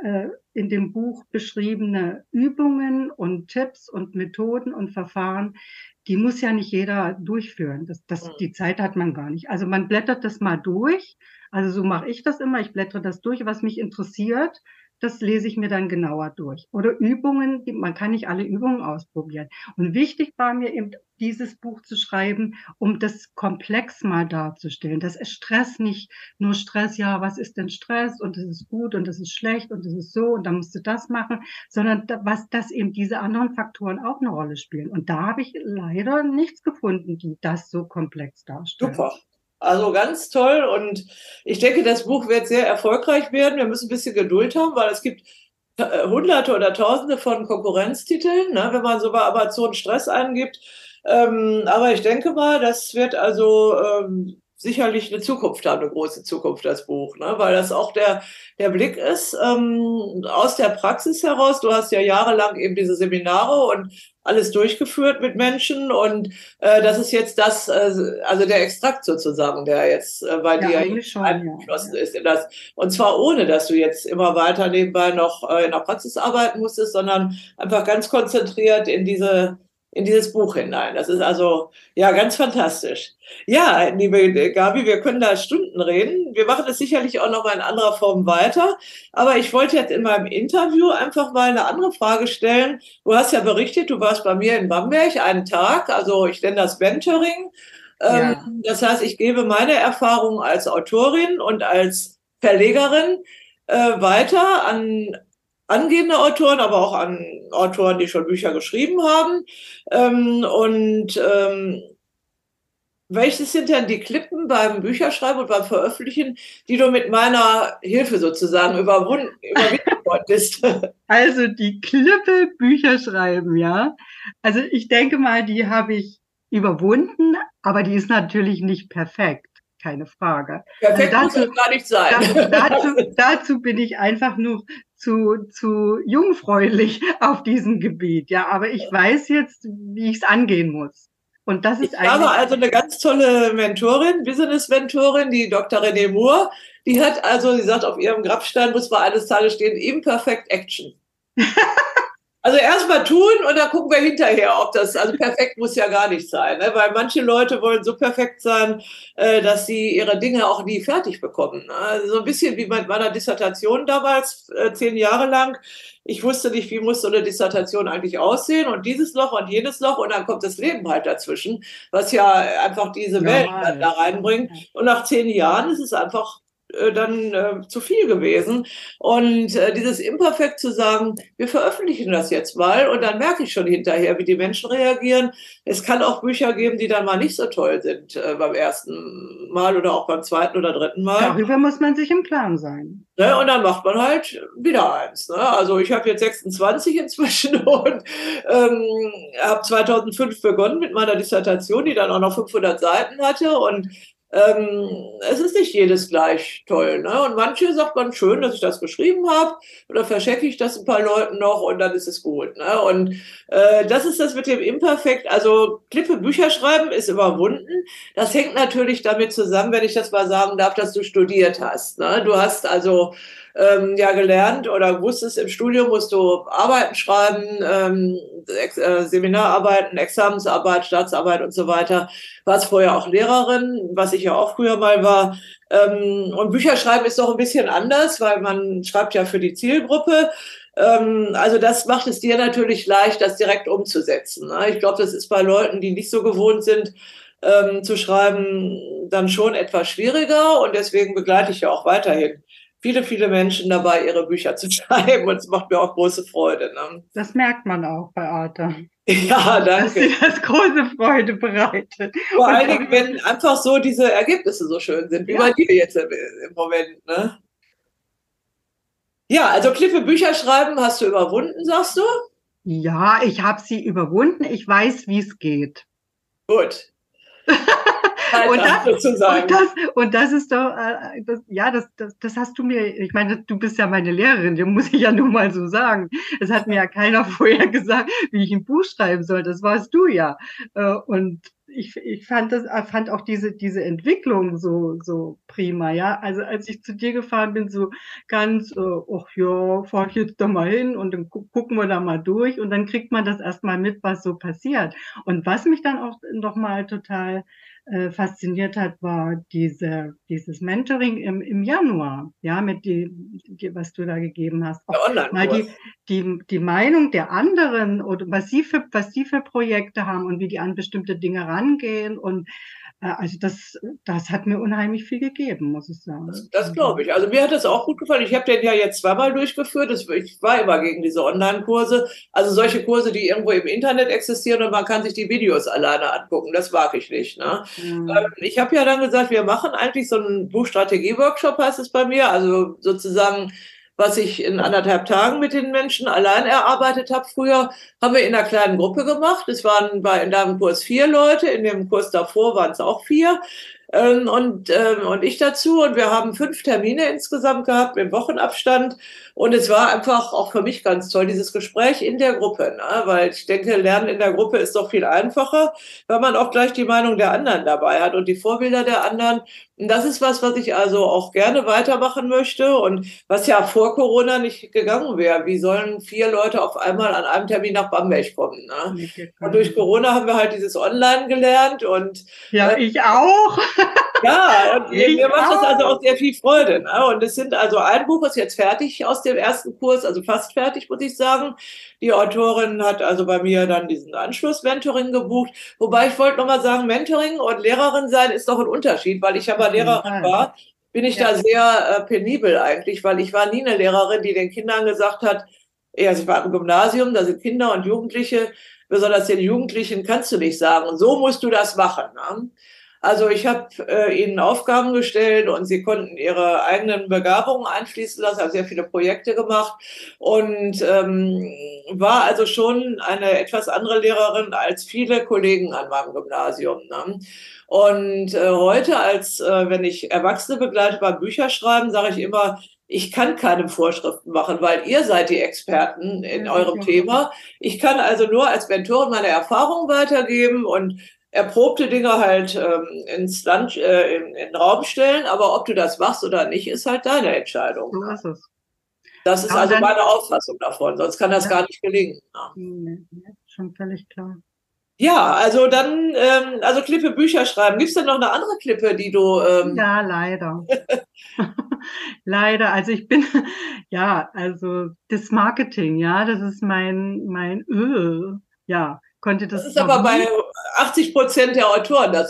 [SPEAKER 2] in dem Buch beschriebene Übungen und Tipps und Methoden und Verfahren, die muss ja nicht jeder durchführen. Die Zeit hat man gar nicht. Also man blättert das mal durch. Also so mache ich das immer. Ich blättere das durch, was mich interessiert. Das lese ich mir dann genauer durch. Oder Übungen, man kann nicht alle Übungen ausprobieren. Und wichtig war mir eben, dieses Buch zu schreiben, um das komplex mal darzustellen. Dass es Stress nicht nur Stress, ja, was ist denn Stress? Und das ist gut und das ist schlecht und das ist so und dann musst du das machen, sondern dass eben diese anderen Faktoren auch eine Rolle spielen. Und da habe ich leider nichts gefunden, die das so komplex darstellen.
[SPEAKER 1] Super. Also ganz toll und ich denke, das Buch wird sehr erfolgreich werden. Wir müssen ein bisschen Geduld haben, weil es gibt Hunderte oder Tausende von Konkurrenztiteln, ne, wenn man so bei Amazon Stress eingibt. Aber ich denke mal, das wird also sicherlich eine Zukunft haben, eine große Zukunft, das Buch, ne, weil das auch der Blick ist aus der Praxis heraus. Du hast ja jahrelang eben diese Seminare und alles durchgeführt mit Menschen und das ist jetzt also der Extrakt sozusagen, der jetzt bei dir eingeflossen ist in das. Und zwar ohne, dass du jetzt immer weiter nebenbei noch in der Praxis arbeiten musstest, sondern einfach ganz konzentriert in dieses Buch hinein. Das ist also, ja, ganz fantastisch. Ja, liebe Gabi, wir können da Stunden reden. Wir machen das sicherlich auch noch mal in anderer Form weiter. Aber ich wollte jetzt in meinem Interview einfach mal eine andere Frage stellen. Du hast ja berichtet, du warst bei mir in Bamberg einen Tag. Also ich nenne das Mentoring. Ja. Das heißt, ich gebe meine Erfahrungen als Autorin und als Verlegerin weiter an angehende Autoren, aber auch an Autoren, die schon Bücher geschrieben haben. Welches sind denn die Klippen beim Bücherschreiben und beim Veröffentlichen, die du mit meiner Hilfe sozusagen überwinden konntest?
[SPEAKER 2] Also die Klippe Bücherschreiben, ja. Also ich denke mal, die habe ich überwunden, aber die ist natürlich nicht perfekt. Keine Frage.
[SPEAKER 1] Perfekt muss das gar nicht sein.
[SPEAKER 2] Dazu bin ich einfach nur zu jungfräulich auf diesem Gebiet. Ja, aber ich weiß jetzt, wie ich es angehen muss. Und das ist
[SPEAKER 1] ich habe also eine ganz tolle Mentorin, Business-Mentorin, die Dr. René Moore. Die hat also, sie sagt, auf ihrem Grabstein muss mal eines Tages stehen, Imperfect Action. Also erstmal tun und dann gucken wir hinterher, ob das, also perfekt muss ja gar nicht sein, ne? Weil manche Leute wollen so perfekt sein, dass sie ihre Dinge auch nie fertig bekommen. Ne? Also so ein bisschen wie mit meiner Dissertation damals, 10 Jahre lang. Ich wusste nicht, wie muss so eine Dissertation eigentlich aussehen und dieses Loch und jenes Loch und dann kommt das Leben halt dazwischen, was ja einfach diese Welt da reinbringt. Und nach 10 Jahren ist es einfach dann zu viel gewesen. Und dieses Imperfekt zu sagen, wir veröffentlichen das jetzt mal und dann merke ich schon hinterher, wie die Menschen reagieren. Es kann auch Bücher geben, die dann mal nicht so toll sind beim ersten Mal oder auch beim zweiten oder dritten Mal.
[SPEAKER 2] Darüber muss man sich im Klaren sein.
[SPEAKER 1] Ne? Und dann macht man halt wieder eins. Ne? Also ich habe jetzt 26 inzwischen und habe 2005 begonnen mit meiner Dissertation, die dann auch noch 500 Seiten hatte und es ist nicht jedes gleich toll. Ne? Und manche sagt man schön, dass ich das geschrieben habe oder verschenke ich das ein paar Leuten noch und dann ist es gut. Ne? Und das ist das mit dem Imperfekt. Also Klippe Bücher schreiben ist überwunden. Das hängt natürlich damit zusammen, wenn ich das mal sagen darf, dass du studiert hast. Ne? Du hast also ja gelernt oder wusstest, im Studium musst du Arbeiten schreiben, Seminararbeiten, Examensarbeit, Staatsarbeit und so weiter. Warst vorher auch Lehrerin, was ich ja auch früher mal war. Und Bücher schreiben ist doch ein bisschen anders, weil man schreibt ja für die Zielgruppe. Also das macht es dir natürlich leicht, das direkt umzusetzen. Ne? Ich glaube, das ist bei Leuten, die nicht so gewohnt sind, zu schreiben, dann schon etwas schwieriger. Und deswegen begleite ich ja auch weiterhin viele Menschen dabei, ihre Bücher zu schreiben. Und es macht mir auch große Freude. Ne?
[SPEAKER 2] Das merkt man auch bei Arta.
[SPEAKER 1] Ja, danke.
[SPEAKER 2] Dass dir das große Freude bereitet.
[SPEAKER 1] Vor allen Dingen, wenn einfach so diese Ergebnisse so schön sind, wie bei dir jetzt im Moment. Ne? Ja, also Klippe Bücher schreiben hast du überwunden, sagst du?
[SPEAKER 2] Ja, ich habe sie überwunden. Ich weiß, wie es geht.
[SPEAKER 1] Gut.
[SPEAKER 2] Und das ist doch, das hast du mir, ich meine, du bist ja meine Lehrerin, die muss ich ja nur mal so sagen. Es hat mir ja keiner vorher gesagt, wie ich ein Buch schreiben soll, das warst du ja. Und ich fand auch diese Entwicklung so prima, ja. Also als ich zu dir gefahren bin, so ganz, ach ja, fahr ich jetzt da mal hin und dann gucken wir da mal durch und dann kriegt man das erstmal mit, was so passiert. Und was mich dann auch nochmal total fasziniert hat, war dieses Mentoring im Januar, ja, was du da gegeben hast. Auch
[SPEAKER 1] Der
[SPEAKER 2] mal
[SPEAKER 1] Online-Kurs.
[SPEAKER 2] die Meinung der anderen oder was sie für Projekte haben und wie die an bestimmte Dinge rangehen. Und also das hat mir unheimlich viel gegeben, muss ich sagen.
[SPEAKER 1] Das glaube ich. Also mir hat das auch gut gefallen. Ich habe den ja jetzt zweimal durchgeführt. Ich war immer gegen diese Online-Kurse. Also solche Kurse, die irgendwo im Internet existieren und man kann sich die Videos alleine angucken. Das mag ich nicht. Ne?
[SPEAKER 2] Ja.
[SPEAKER 1] Ich habe ja dann gesagt, wir machen eigentlich so einen Buchstrategie-Workshop, heißt es bei mir. Also sozusagen, was ich in 1,5 Tagen mit den Menschen allein erarbeitet habe früher, haben wir in einer kleinen Gruppe gemacht. Es waren in deinem Kurs 4 Leute, in dem Kurs davor waren es auch 4. Und ich dazu. Und wir haben 5 Termine insgesamt gehabt im Wochenabstand. Und es war einfach auch für mich ganz toll, dieses Gespräch in der Gruppe. Ne? Weil ich denke, Lernen in der Gruppe ist doch viel einfacher, weil man auch gleich die Meinung der anderen dabei hat und die Vorbilder der anderen. Und das ist was ich also auch gerne weitermachen möchte und was ja vor Corona nicht gegangen wäre. Wie sollen 4 Leute auf einmal an einem Termin nach Bamberg kommen? Ne? Und durch Corona haben wir halt dieses Online gelernt und
[SPEAKER 2] Ja, ich auch.
[SPEAKER 1] ja, und mir macht das also
[SPEAKER 2] auch.
[SPEAKER 1] auch sehr viel Freude. Ne? Und es sind also ein Buch ist jetzt fertig aus dem ersten Kurs, also fast fertig, muss ich sagen. Die Autorin hat also bei mir dann diesen Anschluss-Mentoring gebucht. Wobei ich wollte nochmal sagen, Mentoring und Lehrerin sein ist doch ein Unterschied, weil ich aber Lehrerin war, bin ich da sehr penibel eigentlich, weil ich war nie eine Lehrerin, die den Kindern gesagt hat, also ich war im Gymnasium, da sind Kinder und Jugendliche, besonders den Jugendlichen kannst du nicht sagen, und so musst du das machen. Ne? Also ich habe ihnen Aufgaben gestellt und sie konnten ihre eigenen Begabungen einfließen lassen, habe sehr viele Projekte gemacht und war also schon eine etwas andere Lehrerin als viele Kollegen an meinem Gymnasium. Ne? Und heute, wenn ich Erwachsene begleite beim Bücherschreiben, sage ich immer, ich kann keine Vorschriften machen, weil ihr seid die Experten in eurem Thema. Ich kann also nur als Mentorin meine Erfahrungen weitergeben und erprobte Dinge halt in den Raum stellen, aber ob du das machst oder nicht, ist halt deine Entscheidung.
[SPEAKER 2] So ist es.
[SPEAKER 1] Das ist
[SPEAKER 2] Ja,
[SPEAKER 1] also
[SPEAKER 2] dann,
[SPEAKER 1] meine Auffassung davon, sonst kann das
[SPEAKER 2] ja,
[SPEAKER 1] gar nicht gelingen.
[SPEAKER 2] nee, schon völlig klar.
[SPEAKER 1] Ja, also dann, also Klippe Bücher schreiben. Gibt es denn noch eine andere Klippe, die du...
[SPEAKER 2] Ja, leider. Leider. Also ich bin, ja, also das Marketing, ja, das ist ja, konnte
[SPEAKER 1] Das
[SPEAKER 2] das
[SPEAKER 1] ist
[SPEAKER 2] noch
[SPEAKER 1] aber bei
[SPEAKER 2] nie.
[SPEAKER 1] 80% der Autoren das.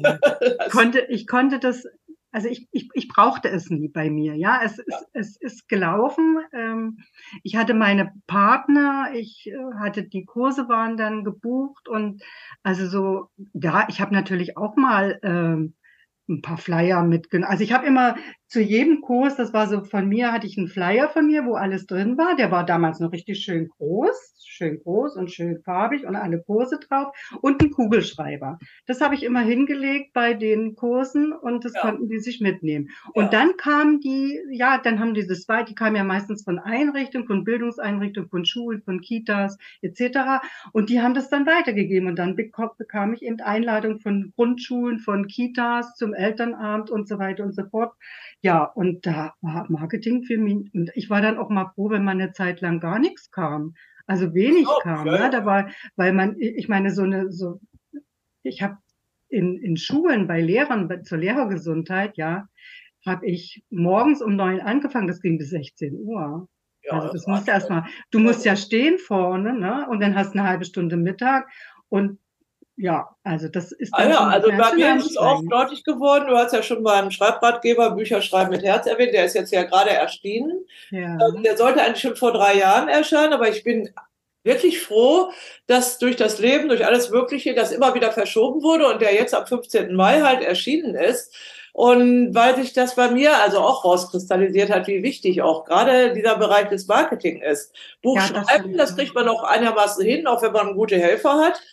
[SPEAKER 2] Ich konnte das, also ich brauchte es nie bei mir, ja. Es ist gelaufen. Ich hatte meine Partner, ich hatte die Kurse waren dann gebucht und also so, ja, ich habe natürlich auch mal ein paar Flyer mitgenommen. Also ich habe immer zu jedem Kurs, das war so von mir, hatte ich einen Flyer von mir, wo alles drin war. Der war damals noch richtig schön groß und schön farbig und alle Kurse drauf und einen Kugelschreiber. Das habe ich immer hingelegt bei den Kursen und das konnten die sich mitnehmen. Und dann kamen dann haben die kamen ja meistens von Einrichtungen, von Bildungseinrichtungen, von Schulen, von Kitas etc. Und die haben das dann weitergegeben und dann bekam ich eben Einladungen von Grundschulen, von Kitas zum Elternabend und so weiter und so fort. Ja, und da war Marketing für mich. Und ich war dann auch mal froh, wenn man eine Zeit lang gar nichts kam. Also wenig kam.
[SPEAKER 1] Ja.
[SPEAKER 2] Ne? Ich meine, ich habe in Schulen bei Lehrern, zur Lehrergesundheit, ja, habe ich morgens um 9 angefangen, das ging bis 16 Uhr.
[SPEAKER 1] Ja,
[SPEAKER 2] also das musst du erstmal, du musst ja stehen vorne, ne? Und dann hast du eine halbe Stunde Mittag und ja, also das ist dann schon
[SPEAKER 1] also bei mir ist es auch
[SPEAKER 2] anstrengend.
[SPEAKER 1] deutlich geworden. Du hast ja schon beim Schreibratgeber Bücher schreiben mit Herz erwähnt. Der ist jetzt ja gerade erschienen.
[SPEAKER 2] Ja.
[SPEAKER 1] Der sollte eigentlich schon vor 3 Jahren erscheinen, aber ich bin wirklich froh, dass durch das Leben, durch alles Mögliche, das immer wieder verschoben wurde und der jetzt am 15. Mai halt erschienen ist. Und weil sich das bei mir also auch rauskristallisiert hat, wie wichtig auch gerade dieser Bereich des Marketing ist. Buch schreiben, das kriegt man auch einigermaßen hin, auch wenn man gute Helfer hat.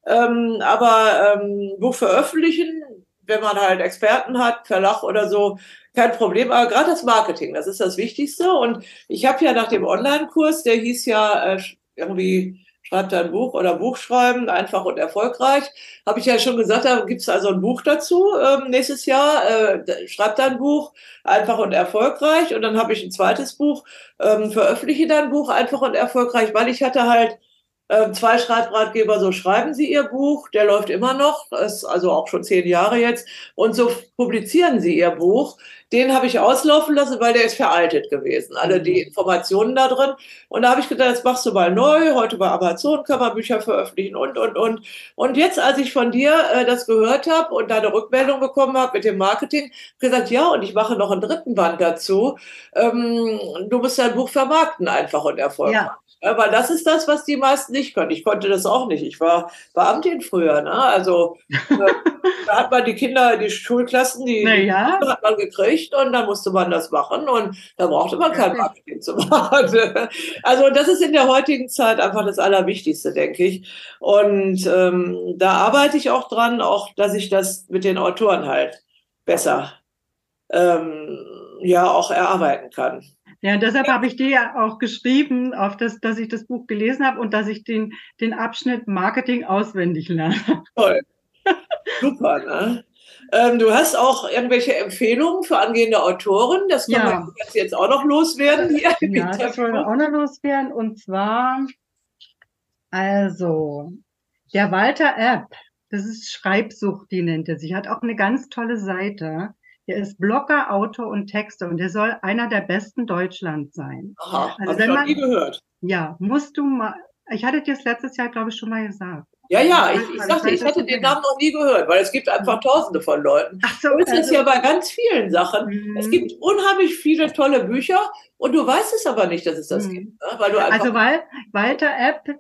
[SPEAKER 1] Aber Buch veröffentlichen, wenn man halt Experten hat, Verlag oder so, kein Problem. Aber gerade das Marketing, das ist das Wichtigste. Und ich habe ja nach dem Online-Kurs, der hieß ja irgendwie schreib dein Buch oder Buch schreiben, einfach und erfolgreich. Habe ich ja schon gesagt, da gibt es also ein Buch dazu nächstes Jahr. Schreib dein Buch, einfach und erfolgreich. Und dann habe ich ein zweites Buch, veröffentliche dein Buch, einfach und erfolgreich, weil ich hatte halt zwei Schreibratgeber, so schreiben Sie Ihr Buch, der läuft immer noch, ist also auch schon 10 Jahre jetzt, und so publizieren Sie Ihr Buch. Den habe ich auslaufen lassen, weil der ist veraltet gewesen, alle die Informationen da drin. Und da habe ich gedacht, das machst du mal neu, heute bei Amazon kann man Bücher veröffentlichen und. Und jetzt, als ich von dir das gehört habe und deine Rückmeldung bekommen habe mit dem Marketing, habe ich gesagt, ja, und ich mache noch einen dritten Band dazu. Du musst dein Buch vermarkten, einfach und erfolgreich.
[SPEAKER 2] Ja.
[SPEAKER 1] Weil das ist das, was die meisten nicht können. Ich konnte das auch nicht. Ich war Beamtin früher, ne? Also da hat man die Kinder, die Schulklassen, die
[SPEAKER 2] Naja,
[SPEAKER 1] Briefe hat man gekriegt und dann musste man das machen und da brauchte man kein Marketing zu machen. Also das ist in der heutigen Zeit einfach das Allerwichtigste, denke ich. Und da arbeite ich auch dran, auch dass ich das mit den Autoren halt besser ja auch erarbeiten kann.
[SPEAKER 2] ja, deshalb habe ich dir ja auch geschrieben, dass ich das Buch gelesen habe und dass ich den Abschnitt Marketing auswendig lerne.
[SPEAKER 1] Toll. Super, ne? Du hast auch irgendwelche Empfehlungen für angehende Autoren? Das können
[SPEAKER 2] Ja,
[SPEAKER 1] wir jetzt auch noch loswerden hier.
[SPEAKER 2] ja, das wollen wir auch noch loswerden. Und zwar, also, der Walter Epp, das ist Schreibsucht, die nennt er sich, hat auch eine ganz tolle Seite. Der ist Blogger, Autor und Texter und der soll einer der besten Deutschlands sein.
[SPEAKER 1] Aha,
[SPEAKER 2] Also
[SPEAKER 1] habe ich
[SPEAKER 2] wenn
[SPEAKER 1] noch nie
[SPEAKER 2] man,
[SPEAKER 1] gehört.
[SPEAKER 2] ja, musst du mal, ich hatte dir das letztes Jahr, glaube ich, schon mal gesagt.
[SPEAKER 1] Ja, ja,
[SPEAKER 2] Ich
[SPEAKER 1] ich
[SPEAKER 2] weiß,
[SPEAKER 1] sagte,
[SPEAKER 2] weiß
[SPEAKER 1] ich
[SPEAKER 2] das
[SPEAKER 1] hatte
[SPEAKER 2] nicht
[SPEAKER 1] den
[SPEAKER 2] mehr.
[SPEAKER 1] Namen noch nie gehört, weil es gibt einfach Tausende von Leuten.
[SPEAKER 2] Ach so,
[SPEAKER 1] So ist es
[SPEAKER 2] also,
[SPEAKER 1] ja bei ganz vielen Sachen. Es
[SPEAKER 2] mhm,
[SPEAKER 1] gibt unheimlich viele tolle Bücher und du weißt es aber nicht, dass es das gibt,
[SPEAKER 2] mhm.
[SPEAKER 1] ne? Weil du einfach,
[SPEAKER 2] Also Walter Epp,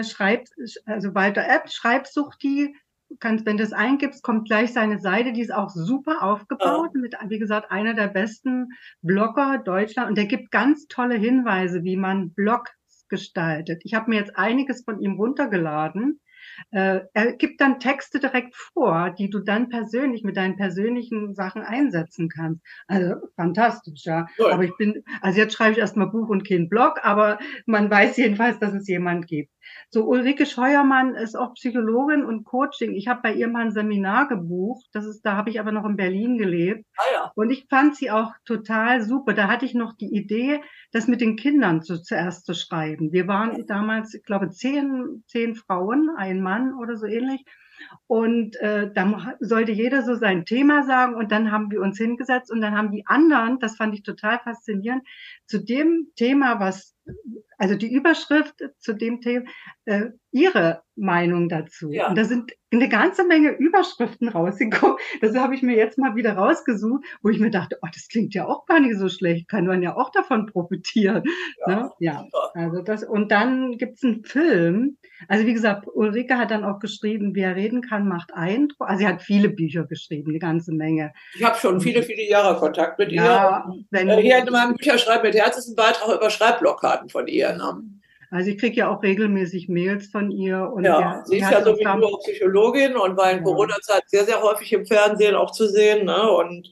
[SPEAKER 2] also Walter Epp, Schreibsucht, die kannst, wenn du es eingibst, kommt gleich seine Seite, die ist auch super aufgebaut, mit, wie gesagt, einer der besten Blogger Deutschland und der gibt ganz tolle Hinweise, wie man Blogs gestaltet. Ich habe mir jetzt einiges von ihm runtergeladen. Er gibt dann Texte direkt vor, die du dann persönlich mit deinen persönlichen Sachen einsetzen kannst. Also fantastisch, ja.
[SPEAKER 1] toll.
[SPEAKER 2] Aber also jetzt schreibe ich erstmal Buch und kein Blog, aber man weiß jedenfalls, dass es jemand gibt. So Ulrike Scheuermann ist auch Psychologin und Coaching. Ich habe bei ihr mal ein Seminar gebucht. Da habe ich aber noch in Berlin gelebt.
[SPEAKER 1] Ah ja.
[SPEAKER 2] Und ich fand sie auch total super. Da hatte ich noch die Idee, das mit den Kindern zuerst zu schreiben. Wir waren damals, ich glaube, 10 Frauen, ein Mann oder so ähnlich. Und da sollte jeder so sein Thema sagen und dann haben wir uns hingesetzt und dann haben die anderen, das fand ich total faszinierend, zu dem Thema, also die Überschrift zu dem Thema, ihre Meinung dazu.
[SPEAKER 1] Ja.
[SPEAKER 2] Und da sind eine ganze Menge Überschriften rausgekommen. Das habe ich mir jetzt mal wieder rausgesucht, wo ich mir dachte, oh, das klingt ja auch gar nicht so schlecht, kann man ja auch davon profitieren.
[SPEAKER 1] Ja,
[SPEAKER 2] Ne? Ja,
[SPEAKER 1] super.
[SPEAKER 2] also und dann gibt's einen Film. Also wie gesagt, Ulrike hat dann auch geschrieben, wer reden kann, macht Eindruck. Also sie hat viele Bücher geschrieben, eine ganze Menge.
[SPEAKER 1] Ich habe schon viele, viele Jahre Kontakt mit ihr.
[SPEAKER 2] Ja,
[SPEAKER 1] Hier in meinem Bücherschreiben mit Herz ist ein Beitrag über Schreibblockkarten von ihr. Ne?
[SPEAKER 2] also ich kriege ja auch regelmäßig Mails von ihr. Und
[SPEAKER 1] Ja, sie ist ja so wie du auch Psychologin und war in Corona-Zeit sehr, sehr häufig im Fernsehen auch zu sehen. Ne? Und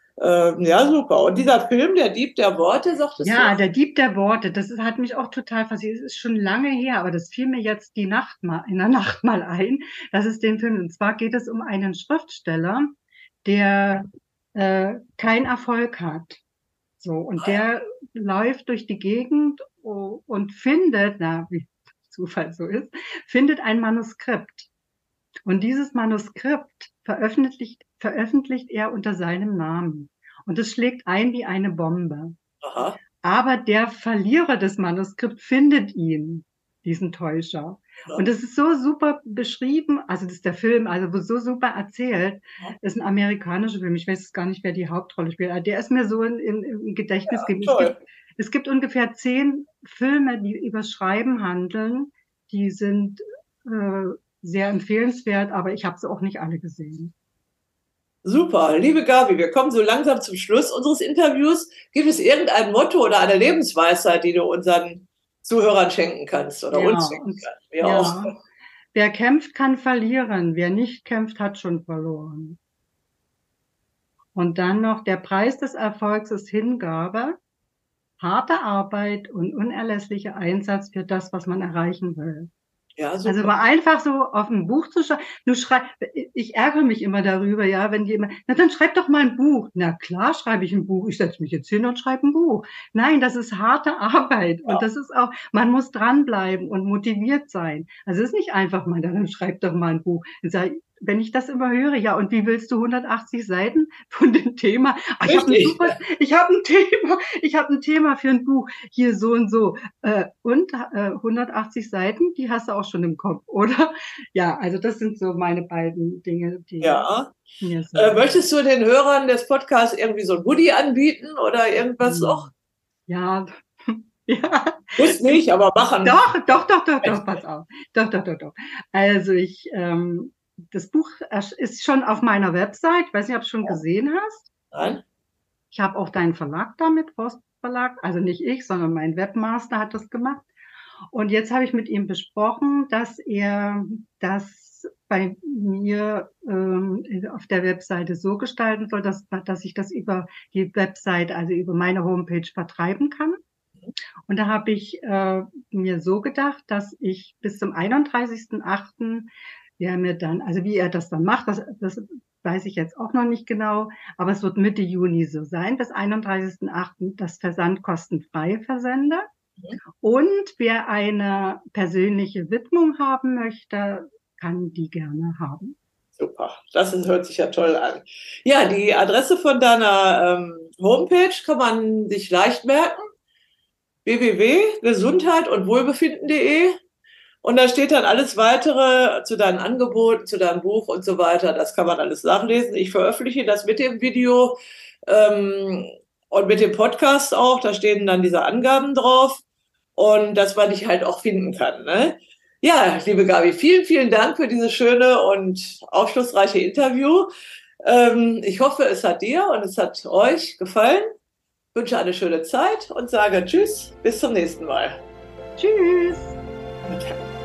[SPEAKER 1] ja, super. Und dieser Film, Der Dieb der Worte, sagtest du?
[SPEAKER 2] Ja, Der Dieb der Worte, hat mich auch total fasziniert. Es ist schon lange her, aber das fiel mir jetzt in der Nacht mal ein, dass es den Film, und zwar geht es um einen Schriftsteller, der keinen Erfolg hat. So, und der läuft durch die Gegend und findet, wie Zufall so ist, findet ein Manuskript. Und dieses Manuskript veröffentlicht er unter seinem Namen. Und es schlägt ein wie eine Bombe.
[SPEAKER 1] Aha.
[SPEAKER 2] Aber der Verlierer des Manuskripts findet ihn, diesen Täuscher.
[SPEAKER 1] Ja.
[SPEAKER 2] Und es ist so super beschrieben, also das ist der Film, also so super erzählt. Das ist ein amerikanischer Film, ich weiß gar nicht, wer die Hauptrolle spielt, aber der ist mir so im Gedächtnis geblieben. Es gibt ungefähr 10 Filme, die über Schreiben handeln, die sind sehr empfehlenswert, aber ich habe sie auch nicht alle gesehen.
[SPEAKER 1] Super, liebe Gabi, wir kommen so langsam zum Schluss unseres Interviews. Gibt es irgendein Motto oder eine Lebensweisheit, die du unseren Zuhörern schenken kannst oder uns schenken kannst? Wie auch.
[SPEAKER 2] Wer kämpft, kann verlieren. Wer nicht kämpft, hat schon verloren. Und dann noch, der Preis des Erfolgs ist Hingabe, harte Arbeit und unerlässlicher Einsatz für das, was man erreichen will.
[SPEAKER 1] Ja,
[SPEAKER 2] Also
[SPEAKER 1] super.
[SPEAKER 2] mal einfach so auf ein Buch zu schreiben. Ich ärgere mich immer darüber, ja, wenn jemand, na dann schreib doch mal ein Buch. Na klar schreibe ich ein Buch. Ich setze mich jetzt hin und schreibe ein Buch. Nein, das ist harte Arbeit und das ist auch, man muss dranbleiben und motiviert sein. Also es ist nicht einfach mal, dann schreib doch mal ein Buch. Wenn ich das immer höre, ja, und wie willst du 180 Seiten von dem Thema? Ich habe
[SPEAKER 1] Richtig.
[SPEAKER 2] ich habe ein Thema für ein Buch, hier so und so. 180 Seiten, die hast du auch schon im Kopf, oder? Ja, also das sind so meine beiden Dinge, die
[SPEAKER 1] Ja.
[SPEAKER 2] mir so.
[SPEAKER 1] Möchtest du den Hörern des Podcasts irgendwie so ein Goodie anbieten oder irgendwas noch?
[SPEAKER 2] Ja, ja.
[SPEAKER 1] Muss nicht, aber machen.
[SPEAKER 2] Doch, pass auf. Doch. Also das Buch ist schon auf meiner Website. Ich weiß nicht, ob du es schon gesehen hast.
[SPEAKER 1] Nein?
[SPEAKER 2] Ich habe auch deinen Verlag damit, Forstverlag. Also nicht ich, sondern mein Webmaster hat das gemacht. Und jetzt habe ich mit ihm besprochen, dass er das bei mir auf der Webseite so gestalten soll, dass ich das über die Webseite, also über meine Homepage vertreiben kann. Und da habe ich mir so gedacht, dass ich bis zum 31.8. mir dann, also wie er das dann macht, das weiß ich jetzt auch noch nicht genau, aber es wird Mitte Juni so sein, bis 31.8. das Versand kostenfrei versende. Und wer eine persönliche Widmung haben möchte, kann die gerne haben.
[SPEAKER 1] Super, hört sich ja toll an. Ja, die Adresse von deiner Homepage kann man sich leicht merken. www.gesundheitundwohlbefinden.de und da steht dann alles weitere zu deinen Angeboten, zu deinem Buch und so weiter. Das kann man alles nachlesen. Ich veröffentliche das mit dem Video und mit dem Podcast auch. Da stehen dann diese Angaben drauf und dass man dich halt auch finden kann. Ne? Ja, liebe Gabi, vielen, vielen Dank für dieses schöne und aufschlussreiche Interview. Ich hoffe, es hat dir und es hat euch gefallen. Ich wünsche eine schöne Zeit und sage Tschüss, bis zum nächsten Mal.
[SPEAKER 2] Tschüss.
[SPEAKER 1] Okay.